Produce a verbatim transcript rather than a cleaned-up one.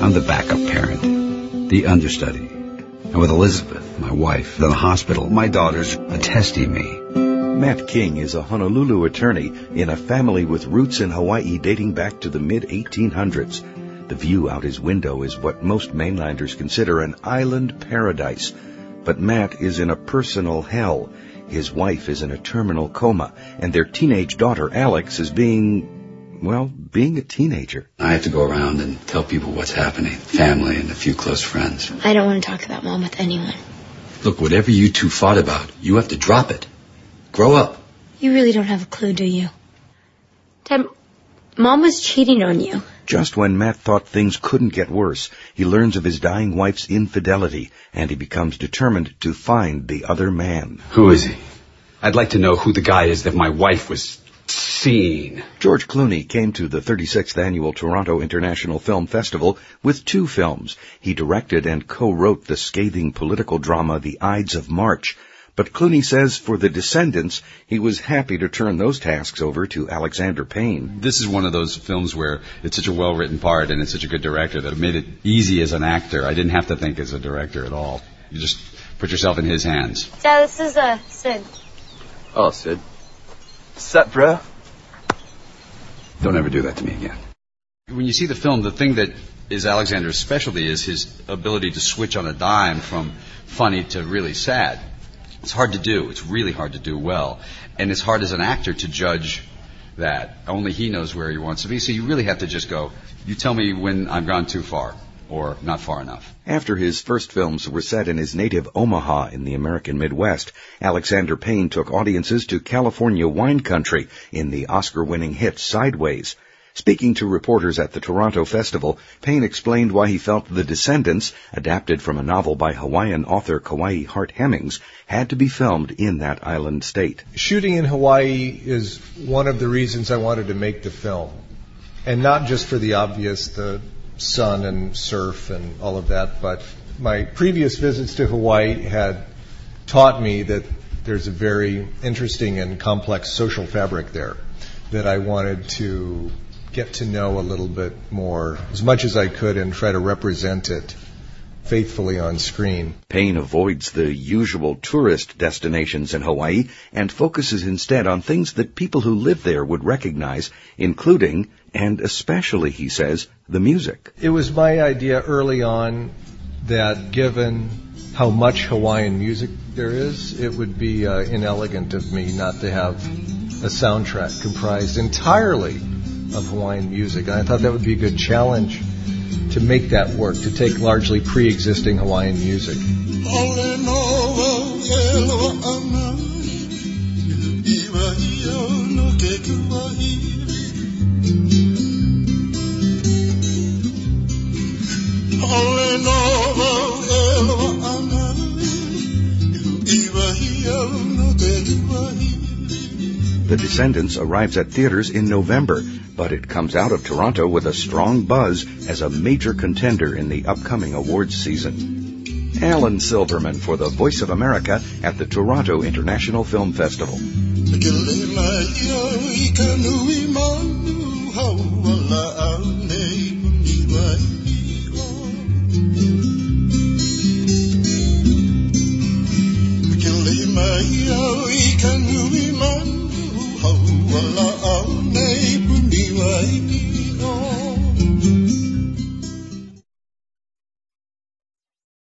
I'm the backup parent, the understudy. And with Elizabeth, my wife, in the hospital, my daughters are testing me. Matt King is a Honolulu attorney in a family with roots in Hawaii dating back to the mid eighteen hundreds. The view out his window is what most mainlanders consider an island paradise. But Matt is in a personal hell. His wife is in a terminal coma, and their teenage daughter, Alex, is being, well, being a teenager. I have to go around and tell people what's happening, family and a few close friends. I don't want to talk about Mom with anyone. Look, whatever you two fought about, you have to drop it. Grow up. You really don't have a clue, do you? Dad, Mom was cheating on you. Just when Matt thought things couldn't get worse, he learns of his dying wife's infidelity, and he becomes determined to find the other man. Who is he? I'd like to know who the guy is that my wife was seeing. George Clooney came to the thirty-sixth Annual Toronto International Film Festival with two films. He directed and co-wrote the scathing political drama The Ides of March. But Clooney says for The Descendants, he was happy to turn those tasks over to Alexander Payne. This is one of those films where it's such a well-written part and it's such a good director that it made it easy as an actor. I didn't have to think as a director at all. You just put yourself in his hands. Dad, this is uh, Sid. Oh, Sid. What's up, bro? Don't ever do that to me again. When you see the film, the thing that is Alexander's specialty is his ability to switch on a dime from funny to really sad. It's hard to do. It's really hard to do well. And it's hard as an actor to judge that. Only he knows where he wants to be. So you really have to just go, you tell me when I've gone too far or not far enough. After his first films were set in his native Omaha in the American Midwest, Alexander Payne took audiences to California wine country in the Oscar-winning hit Sideways. Speaking to reporters at the Toronto Festival, Payne explained why he felt The Descendants, adapted from a novel by Hawaiian author Kauai Hart Hemmings, had to be filmed in that island state. Shooting in Hawaii is one of the reasons I wanted to make the film. And not just for the obvious, the sun and surf and all of that, but my previous visits to Hawaii had taught me that there's a very interesting and complex social fabric there that I wanted to get to know a little bit more, as much as I could, and try to represent it faithfully on screen. Payne avoids the usual tourist destinations in Hawaii and focuses instead on things that people who live there would recognize, including, and especially, he says, the music. It was my idea early on that given how much Hawaiian music there is, it would be uh, inelegant of me not to have a soundtrack comprised entirely of Hawaiian music. And I thought that would be a good challenge to make that work, to take largely pre-existing Hawaiian music. The Descendants arrives at theaters in November, but it comes out of Toronto with a strong buzz as a major contender in the upcoming awards season. Alan Silverman for the Voice of America at the Toronto International Film Festival. Wala au nei puni wai